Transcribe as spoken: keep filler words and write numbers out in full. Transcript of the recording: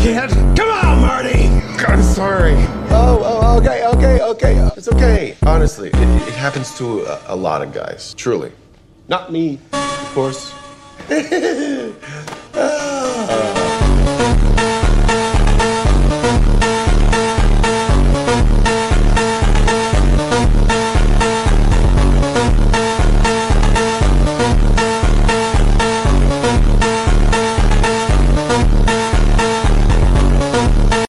can't. Come on, Marty. I'm sorry. Oh, oh, okay, okay, okay. It's okay. Honestly, it, it happens to a, a lot of guys. Truly. Not me, of course.